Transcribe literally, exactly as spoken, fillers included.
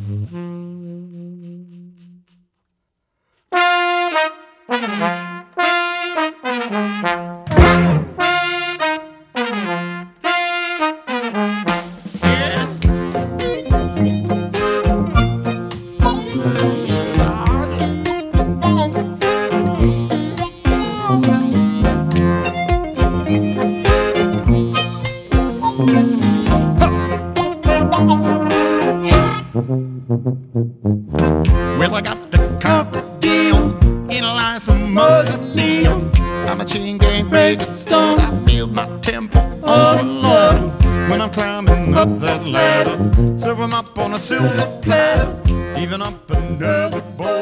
Well, I got the carpet deal, it lies a mausoleum. I'm a chain gang breaking stone. I feel my tempo all alone when I'm climbing up that ladder. Serve 'em up on a silver platter, even up another bowl.